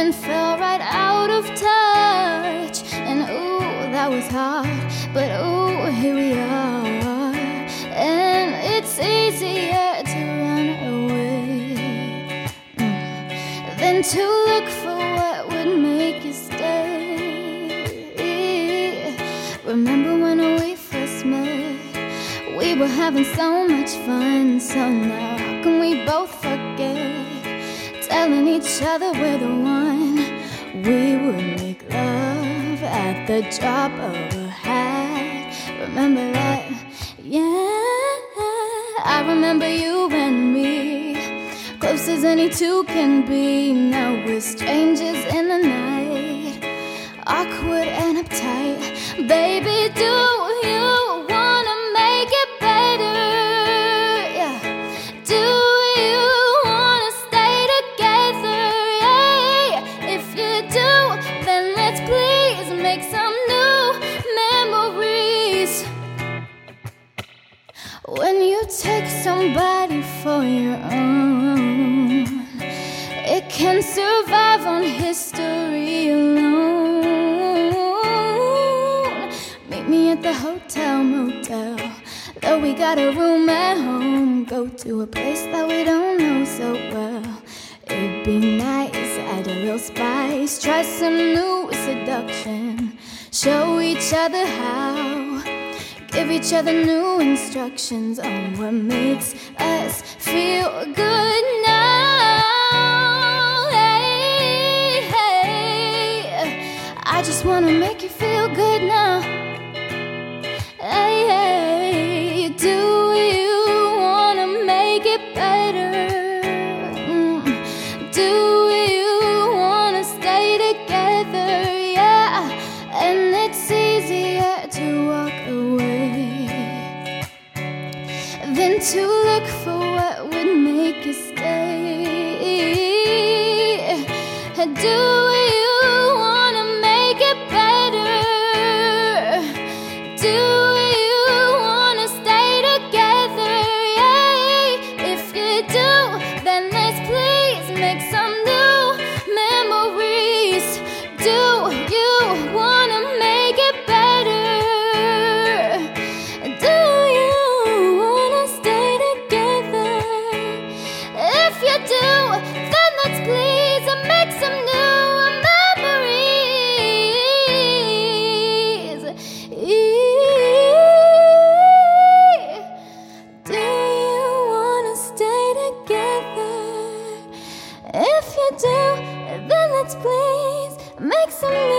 and fell right out of touch. And ooh, that was hard, but ooh, here we are. And it's easier to run away than to look for what would make you stay. Remember when we first met? We were having so much fun. So now how can we both forget? Telling each other we're the one. We would make love at the drop of a hat. Remember that? Yeah, I remember you and me, close as any two can be. Now we're strangers in the night, awkward and uptight. Baby, do you wanna make it better? Yeah. Do you wanna stay together? Yeah. If you do, then let's please make some new memories. When you take somebody for your own, it can survive on history alone. Meet me at the hotel motel, though we got a room at home. Go to a place that we don't know so well. It'd be nice, add a little spice, try some new seduction, show each other how, give each other new instructions on what makes us feel good now. Hey, hey, I just wanna make you feel good now. Hey, hey, do you wanna make it better? Do you wanna stay together? Yeah, and it's easier to walk away than to look for what would make you stay. Do you wanna make it better? Do you wanna stay together? Yeah. If you do, then let's please make some new memories. Do you wanna make it better? Do you wanna stay together? If you do, then let's please make some new memories. Do you wanna stay together? If you do, then let's please make some new